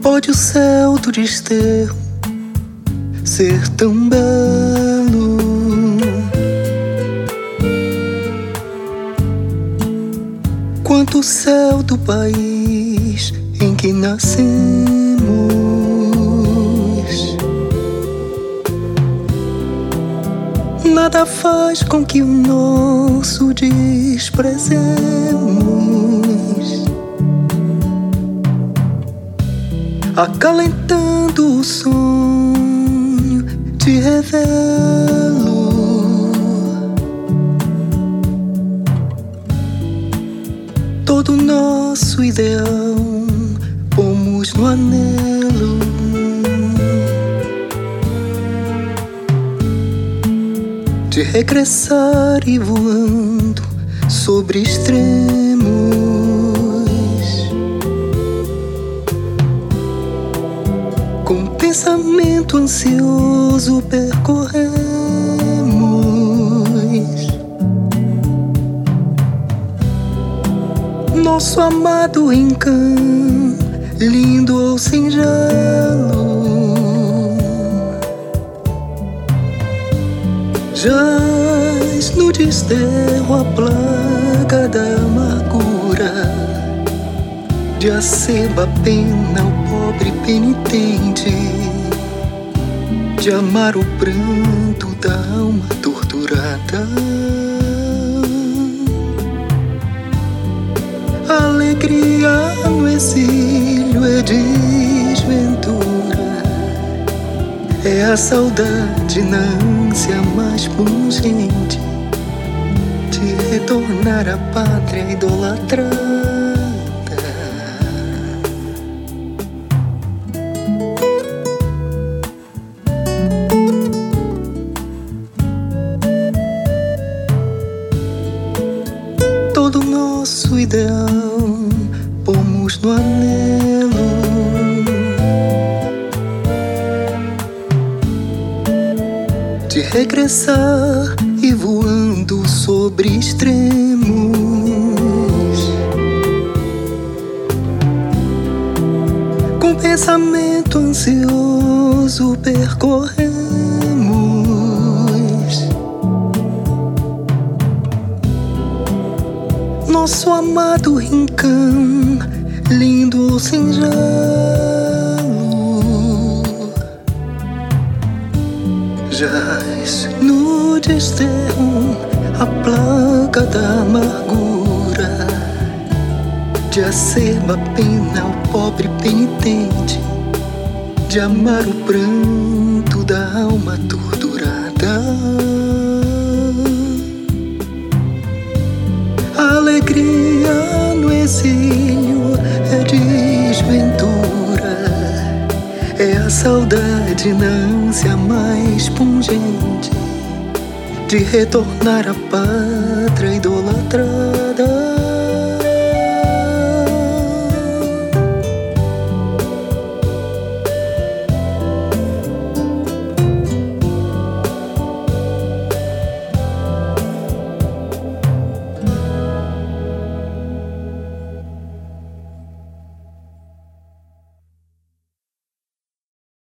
Pode o céu do desterro ser tão belo quanto o céu do país em que nascemos. Nada faz com que o nosso desprezemos, acalentando o sonho, te revelo. Todo nosso ideal pomos no anelo, de regressar e voando sobre extremos. Com pensamento ansioso percorremos nosso amado rincão, lindo ou singelo. Jaz no desterro a plaga da amargura, de aceba pena ao pobre penitente, de amar o pranto da alma torturada. Alegria no exílio é desventura, é a saudade na ânsia mais pungente de retornar à pátria idolatrada. Todo nosso ideal pomos no anelo, de regressar e voando sobre extremos. Com pensamento ansioso percorremos nosso amado rincão, lindo ou singelo. Jaz no desterro a plaga da amargura, de aceba pena ao pobre penitente, de amar o pranto da alma torturada. Alegria no exílio é desventura, é a saudade na ânsia mais pungente de retornar à pátria idolatrada.